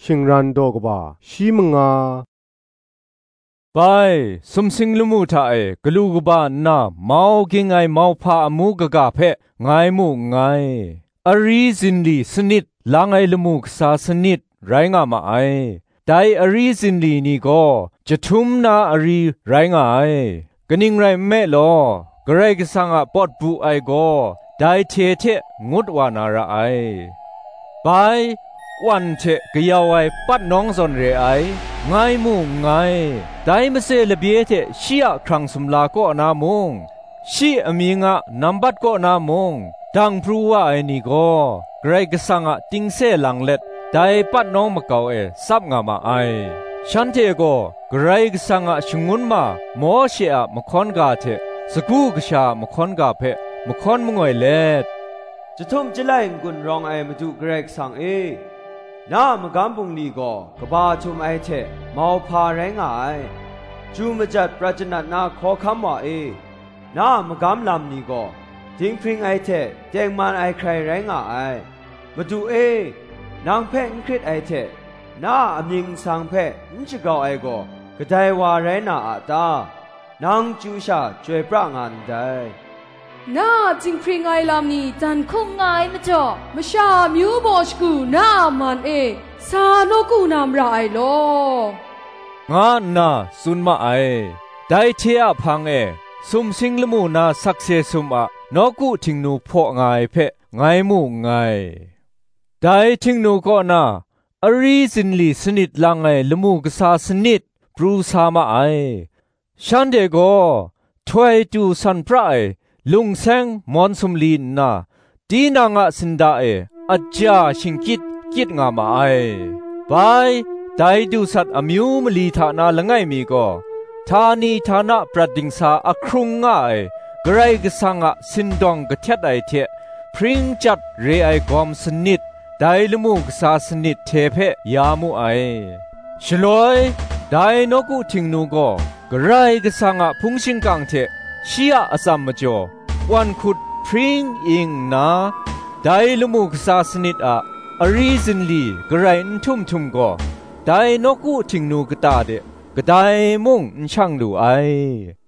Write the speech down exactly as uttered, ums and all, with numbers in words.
ชิงรันโดกบ่าชีมงาไปสมสิงลุมูทาเอกลูกบ้านนาเมากิงไงเมาพาอมูกะกะเพไงมูไงอรีซินลีสนิดลางไอลมูกษาสนิดไรงามาไอไดอรีซินลีนี่ก็จะทุมนาอรีไรงาไอกะนิงไรแม่ลอกระไรกสังอะปอดปูไอก็ได้เทเทงดวานาระไอไปวันเทกยาวไอปัดน้องสนเรไอไงมูไงได้มาเซเลเบียเทชียครังสมลาก็นามงชีอมีงะนัมบัดก็นามงดังพรูว่าไอนี่ก็ไกรกสังอะติงเซลังเล็ดได้ปัดน้องมาเกาเอซับงามาไอฉันเทก็ไกรกสังอะชงุนมาโมเชอะมคอนกาเทสกูกชามคอนกาเพมคอนมงวยเล็ดจะทุ่มจะไล่กุนรองไอมาดูไกรกสังเอน้ามกำปุงลีก็กบาชุมไอเทเมาพาแรงไอจูมจัดประจันนาขอคำว่าเอน้ามกำลำนี้ก็ทิ้งพริงไอเทแจงมันไอใครแรงไอมาดูเอนางเพนคริตไอเทน้าอมิงสังเพนจะก่อไอก็กระไดว่าแรงนาอาตานางจูชาช่วยพระงานได้น้าจิงพริงไอลำนี้จันคงไงมาจ่อมาชามิวบอชกูน้ามันเอซาโนกูนามไรโลงานาสุนมาไอได้เทียพังเอสุมสิงลมูนาสักเซสุมอะนกูทิงนูพอไงเพไงมูไงได้ทิงนูก็นาอรีสินลีสนิดลังไอลมูกษาสนิดปรูสามาไอฉันเดโกถวยจูสันพระไอลุงแสงมอนสุมลีนนาดีนางะสินดาเออาจาชิงกิดกิดงามาไอไปไดดูสัตอมิวมลีทานาละไงมีก็ทานีทานะปรัดดิงสาอครุงง่ายไกรกสังะสินดองกะเทดไอเทพริ้งจัดเรไอกอมสนิดไดลมูกษาสนิดเทเพยามูไอฉลอยไดนกุทิงนูก็ไกรกสังะพุงชิงกังเทชียอสัมมจ่อวันขุดพริ้งอิงนาไดลมูกษาสนิดอะอรีซินลีกระไรนทุ่มทุ่มก็ไดนกุทิงนูกตาเดกระไดมุงช่างดูไอ